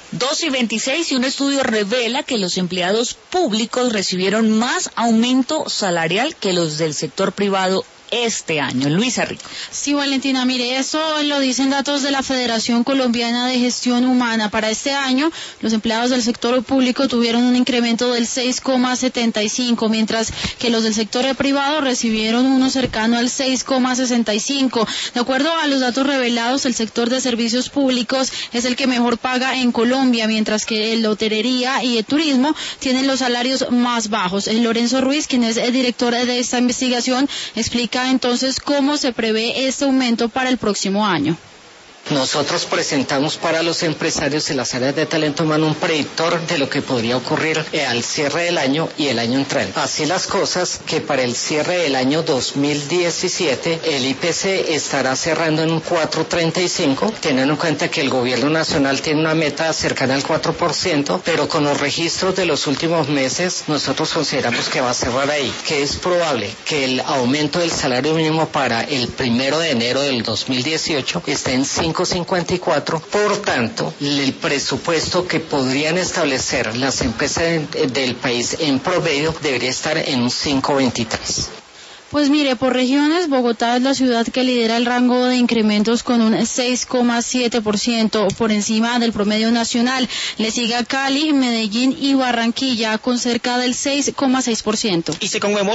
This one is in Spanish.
2:26, y un estudio revela que los empleados públicos recibieron más aumento salarial que los del sector privado este año. Luisa Rico. Sí, Valentina, mire, eso lo dicen datos de la Federación Colombiana de Gestión Humana. Para este año, los empleados del sector público tuvieron un incremento del 6,75, mientras que los del sector privado recibieron uno cercano al 6,65. De acuerdo a los datos revelados, el sector de servicios públicos es el que mejor paga en Colombia, mientras que la hotelería y el turismo tienen los salarios más bajos. Lorenzo Ruiz, quien es el director de esta investigación, explica entonces cómo se prevé este aumento para el próximo año. Nosotros presentamos para los empresarios en las áreas de talento humano un predictor de lo que podría ocurrir al cierre del año y el año entrante. Así las cosas, que para el cierre del año 2017 el IPC estará cerrando en un 4.35, teniendo en cuenta que el gobierno nacional tiene una meta cercana al 4%, pero con los registros de los últimos meses nosotros consideramos que va a cerrar ahí, que es probable que el aumento del salario mínimo para el 1 de enero del 2018 esté en 5.54, por tanto, el presupuesto que podrían establecer las empresas del país en promedio debería estar en un 5.23. Pues mire, por regiones, Bogotá es la ciudad que lidera el rango de incrementos con un 6,7% por encima del promedio nacional. Le sigue a Cali, Medellín y Barranquilla con cerca del 6,6%. Y se conmemora